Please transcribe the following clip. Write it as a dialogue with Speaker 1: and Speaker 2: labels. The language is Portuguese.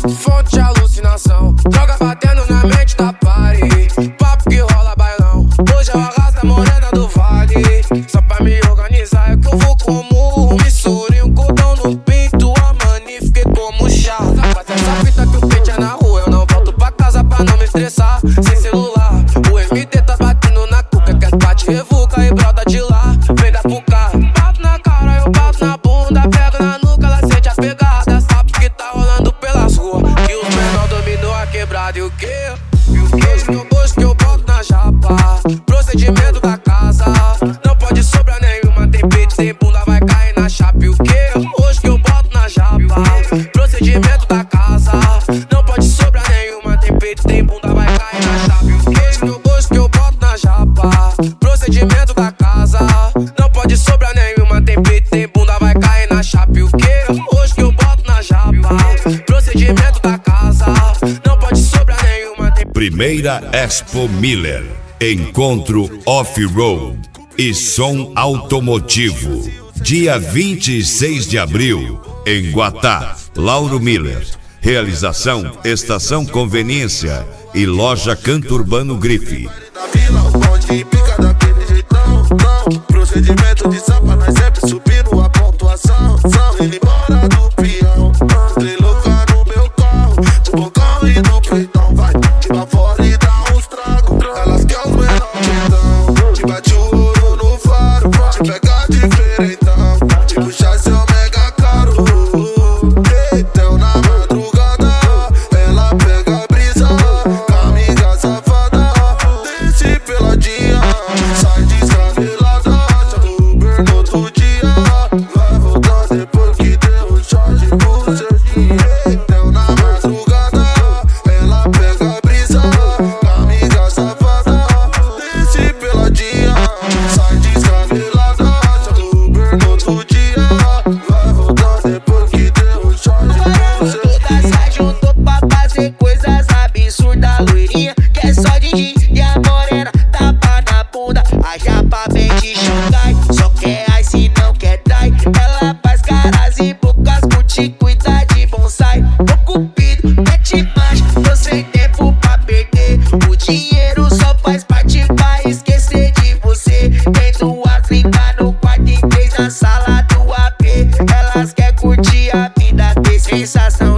Speaker 1: fonte de alucinação. Droga batendo na mente da party. Papo que rola bailão. Hoje eu arrasto a morena do vale. Só pra me organizar é que eu vou como misturei um cordão no pinto. A mani fiquei como chá. Faz essa fita que o pente é na rua. Eu não volto pra casa pra não me estressar. Sem celular, o MD tá batendo na cuca. Quer bate, revuca e brota de lá. Vem da puca. Bato na cara, eu bato na bunda. Pego na nuca, ela sente a pegada. Sabe que tá rolando pelas ruas. Que os menor dominou a quebrada. E o quê? Hoje que eu boto na japa. Procedimento da casa. Não pode sobrar nenhuma. Tem peito, tem bunda, vai cair na chapa. E o quê? Hoje que eu boto na japa. Procedimento da casa. Não pode sobrar nenhuma. Tem peito, tem bunda, vai cair na chapa. E o quê? Hoje que eu boto na japa. Procedimento da casa. Não pode sobrar nenhuma. Tem peito, tem bunda, vai cair na chapa. E o quê? Hoje que eu boto na japa. Procedimento da casa. Não pode sobrar nenhuma.
Speaker 2: Primeira Expo Miller. Encontro off-road e som automotivo. Dia 26 de abril, em Guatá, Lauro Miller. Realização Estação Conveniência e Loja Canto Urbano Grife.
Speaker 3: Na vila, o bonde pica daquele jeitão, não. Procedimento de samba, nós sempre subindo a pontuação. Ele embora do peão, entrei louca no meu carro. De bocão e no peitão, vai te pra fora e dá uns tragos. Elas querem os menor peitão, te bate o ouro no faro. Te pega diferentão, te puxa seu mega caro. Então na madrugada, ela pega a brisa. Com a amiga safada, desce peladinha. Sai descabelada, chama o Uber no outro dia. Vai voltar depois que deu o charge no seu dia. Então na madrugada, ela pega a brisa. Com a amiga safada, desce peladinha. Sai descabelada, chama o Uber no outro dia. Vai voltar depois que deu o charge no seu dia.
Speaker 4: Todas se juntou pra fazer coisas absurdas. Loirinha que é só de jeans e a morena tapa na bunda. A japa vem de Xangai, só quer ice, não quer trai. Ela faz caras e bocas, curte, cuida de bonsai. Ô cupido, mete mais, tô sem tempo pra perder. O dinheiro só faz parte pra esquecer de você. Tem duas lindas no quarto e três na sala do AP. Elas quer curtir a vida, ter sensação